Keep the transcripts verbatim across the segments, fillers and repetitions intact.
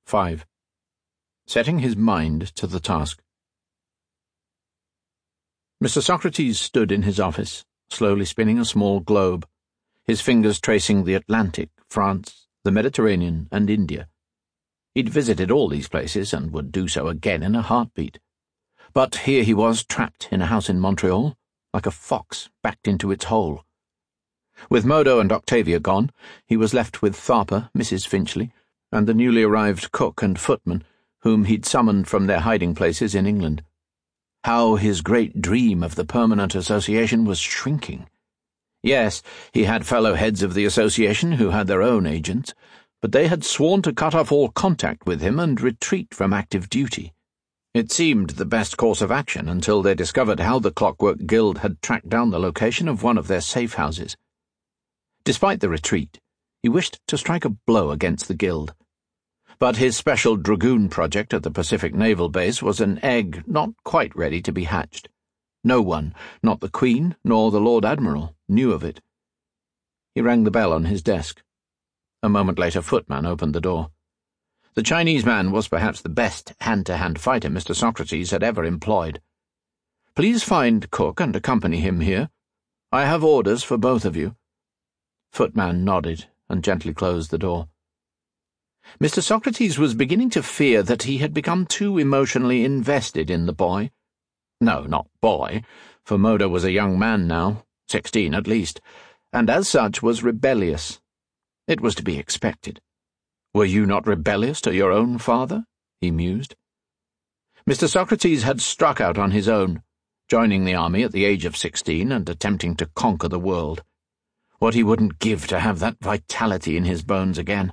five. Setting his mind to the task. Mister Socrates stood in his office, slowly spinning a small globe, his fingers tracing the Atlantic, France, the Mediterranean, and India. He'd visited all these places and would do so again in a heartbeat. But here he was, trapped in a house in Montreal, like a fox backed into its hole. With Modo and Octavia gone, he was left with Tharper, Missus Finchley, and the newly arrived cook and footman, whom he'd summoned from their hiding places in England. How his great dream of the Permanent Association was shrinking. Yes, he had fellow heads of the association who had their own agents, but they had sworn to cut off all contact with him and retreat from active duty. It seemed the best course of action until they discovered how the Clockwork Guild had tracked down the location of one of their safe houses. Despite the retreat, he wished to strike a blow against the Guild. But his special dragoon project at the Pacific Naval Base was an egg not quite ready to be hatched. No one, not the Queen nor the Lord Admiral, knew of it. He rang the bell on his desk. A moment later, Footman opened the door. The Chinese man was perhaps the best hand-to-hand fighter Mister Socrates had ever employed. "Please find Cook and accompany him here. I have orders for both of you." Footman nodded and gently closed the door. Mister Socrates was beginning to fear that he had become too emotionally invested in the boy. No, not boy, for Modo was a young man now, sixteen at least, and as such was rebellious. It was to be expected. "Were you not rebellious to your own father?" he mused. Mister Socrates had struck out on his own, joining the army at the age of sixteen and attempting to conquer the world. What he wouldn't give to have that vitality in his bones again.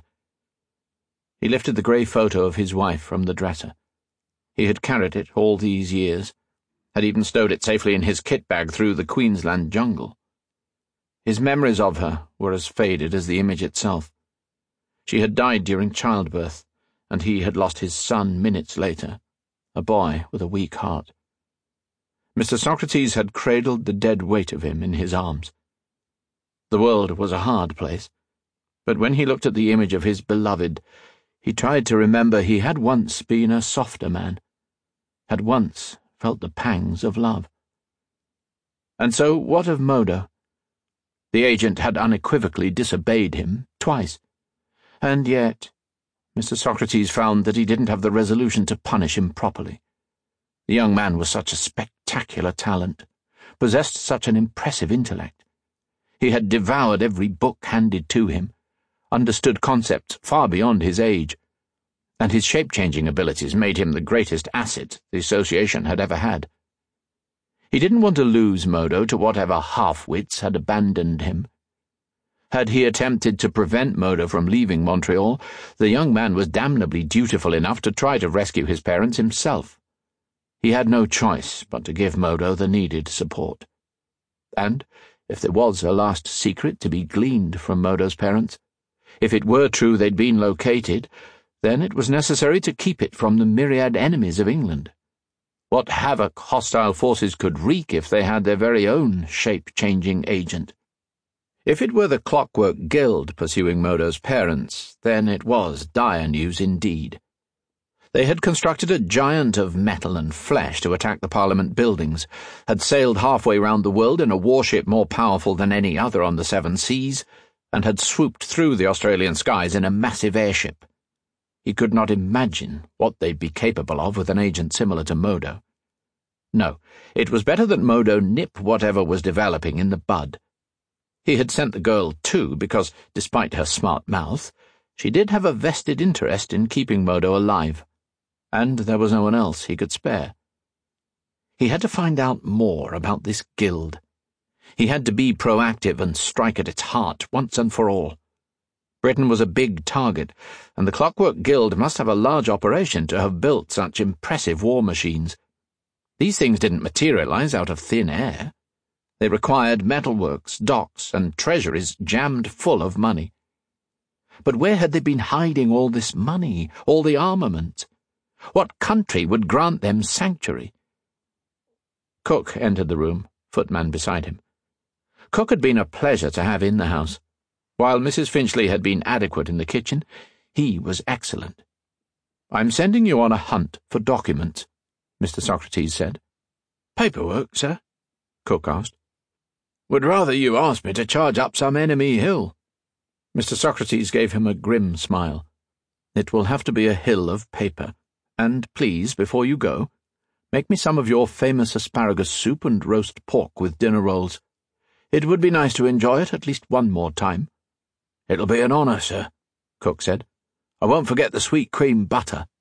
He lifted the grey photo of his wife from the dresser. He had carried it all these years, had even stowed it safely in his kit bag through the Queensland jungle. His memories of her were as faded as the image itself. She had died during childbirth, and he had lost his son minutes later, a boy with a weak heart. Mister Socrates had cradled the dead weight of him in his arms. The world was a hard place, but when he looked at the image of his beloved, he tried to remember he had once been a softer man, had once felt the pangs of love. And so what of Modo? The agent had unequivocally disobeyed him twice, and yet Mister Socrates found that he didn't have the resolution to punish him properly. The young man was such a spectacular talent, possessed such an impressive intellect. He had devoured every book handed to him, understood concepts far beyond his age, and his shape-changing abilities made him the greatest asset the association had ever had. He didn't want to lose Modo to whatever half-wits had abandoned him. Had he attempted to prevent Modo from leaving Montreal, the young man was damnably dutiful enough to try to rescue his parents himself. He had no choice but to give Modo the needed support. And if there was a last secret to be gleaned from Modo's parents, if it were true they'd been located, then it was necessary to keep it from the myriad enemies of England. What havoc hostile forces could wreak if they had their very own shape-changing agent. If it were the Clockwork Guild pursuing Modo's parents, then it was dire news indeed. They had constructed a giant of metal and flesh to attack the Parliament buildings, had sailed halfway round the world in a warship more powerful than any other on the seven seas, and had swooped through the Australian skies in a massive airship. He could not imagine what they'd be capable of with an agent similar to Modo. No, it was better that Modo nip whatever was developing in the bud. He had sent the girl, too, because, despite her smart mouth, she did have a vested interest in keeping Modo alive, and there was no one else he could spare. He had to find out more about this guild. He had to be proactive and strike at its heart once and for all. Britain was a big target, and the Clockwork Guild must have a large operation to have built such impressive war machines. These things didn't materialize out of thin air. They required metalworks, docks, and treasuries jammed full of money. But where had they been hiding all this money, all the armament? What country would grant them sanctuary? Cook entered the room, Footman beside him. Cook had been a pleasure to have in the house. While Missus Finchley had been adequate in the kitchen, he was excellent. I'm sending you on a hunt for documents, Mister Socrates said. Paperwork, sir? Cook asked. Would rather you asked me to charge up some enemy hill. Mister Socrates gave him a grim smile. It will have to be a hill of paper. And please, before you go, make me some of your famous asparagus soup and roast pork with dinner rolls. It would be nice to enjoy it at least one more time. It'll be an honour, sir, Cook said. I won't forget the sweet cream butter.